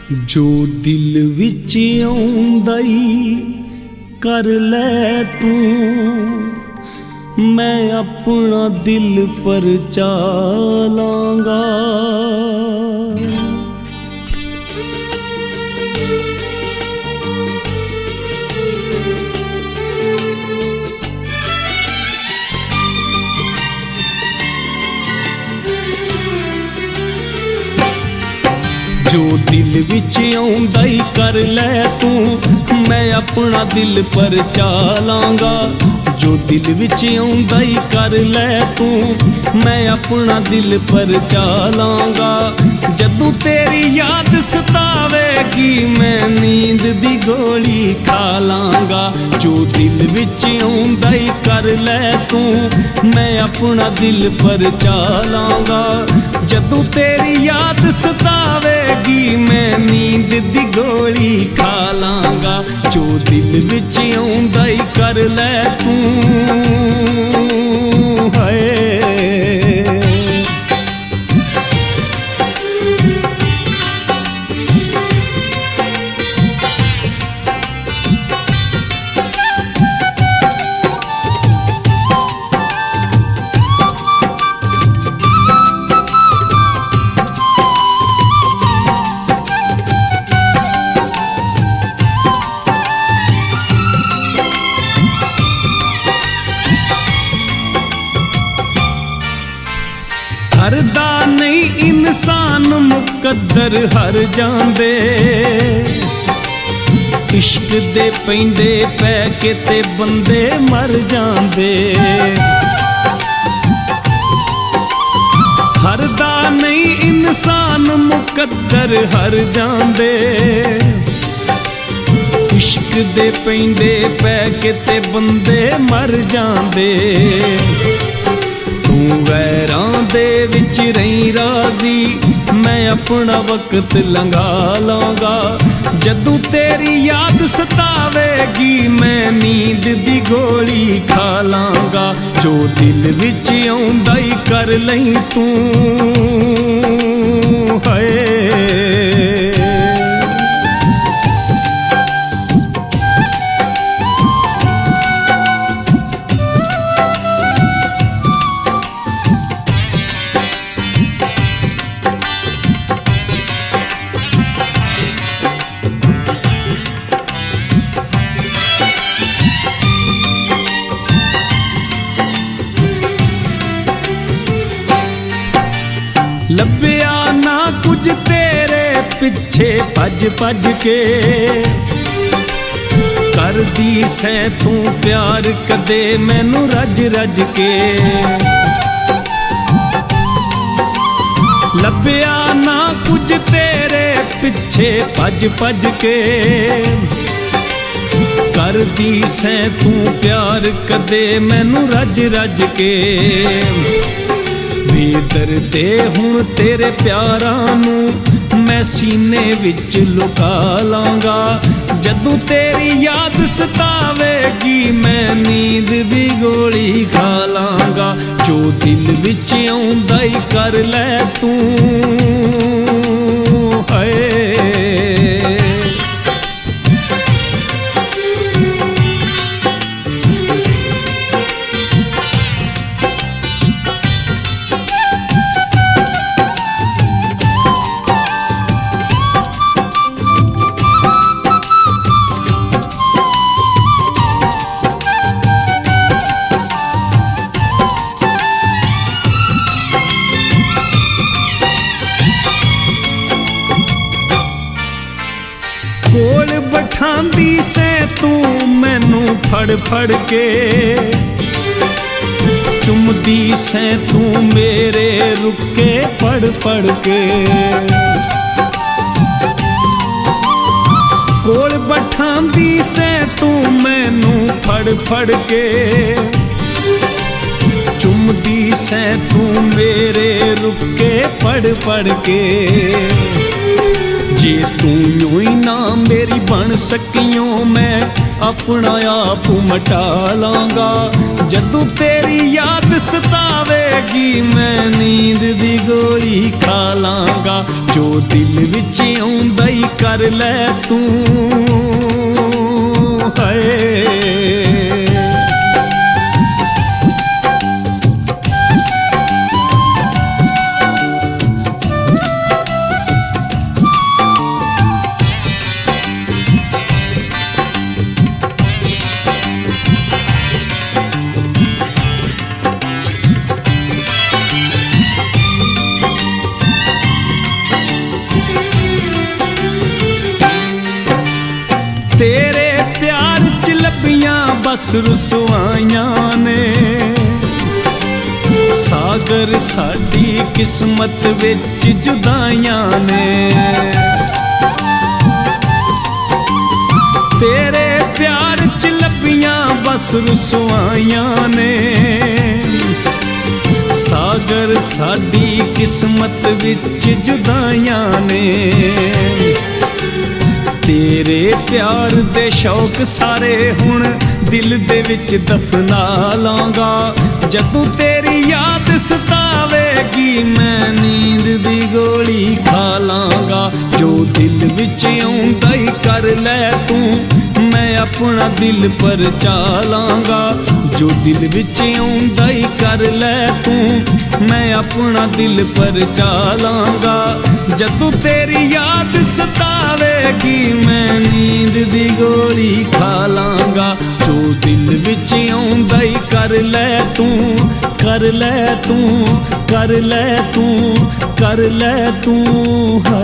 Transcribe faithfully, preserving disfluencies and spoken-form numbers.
जो दिल विच आउंदा ई कर लै तू, मैं अपना दिल पर चालांगा। जो दिल विच आउंदा ई कर लै तू, मैं अपना दिल पर चालांगा। जो दिल विच आउंदा ई कर लै तू, मैं अपना दिल पर चालांगा। जदों तेरी याद सतावेगी मैं नींद दी गोली खा लांगा। जो दिल विच आउंदा ई कर लै तू, मैं अपना दिल पर चालांगा। जदों तेरी याद सतावेगी मैं नींद दी गोली खा लांगा। जो दिल विच आउंदा ई कर लै तू, हाय हरदा नहीं इंसान मुकद्दर हर जांदे। इश्क दे पैंदे पै के ते बंदे मर जांदे। हरदा नहीं इंसान मुकद्दर हर जांदे। इश्क दे पैंदे पै के ते बंदे मर जांदे। तू वैरां दे विच रही राजी, मैं अपना वक्त लंघा लांगा। जदों तेरी याद सतावेगी मैं नींद दी गोली खा लांगा। जो दिल विच आउंदा ई कर लई तू, हाय लभ्या ना कुछ तेरे पिछे भज भज के। कर दी सै तू प्यार कदे मैनू रज रज के। लभ्या ना कुछ तेरे पिछे भज भज के। कर दी सै तू प्यार कदे मैनू रज रज के। बेदर्दे हुण तेरे प्यारां नूं मैं सीने विच लुका लांगा। जदों तेरी याद सतावेगी मैं नींद दी गोली खा लांगा। जो दिल विच आउंदा ई कर लै तू, हाय कोल बठांदी सै तू मैनू फड़ फड़ के। चुमदी सै तू मेरे रुके पड़ पड़ के। कोल बठांदी सै तू मैनू फड़ फड़ के। चुमदी सै तू मेरे रुके पड़ पड़ के। जे तू यूं ही ना मेरी बन सकियों मैं अपना आप मटा लांगा। जदू तेरी याद सतावेगी मैं नींद दी गोली खा लांगा। जो दिल विच आउंदा ही कर लै तू है। तेरे प्यार च लबियां बस रुसवाइयां ने सागर साडी किस्मत विच जुदाइयां ने। तेरे प्यार च लबियां बस रुसवाइयां ने सागर साडी किस्मत विच जुदाइयां ने। तेरे प्यार दे शौक सारे हुण दिल दे विच दफना लांगा। जदू तेरी याद सतावेगी मैं नींद दी गोली खा लांगा। जो दिल विच आउंदा ही कर लै तू मैं अपना दिल पर चालांगा। जो दिल विच आउंदा ही कर लै तू मैं अपना दिल पर चालांगा। जदू तेरी याद सतावेगी मैं नींद दी गोली खा लांगा। जो दिल विच आउंदा ही कर लै तू कर लै तू कर लै तू कर लै तू।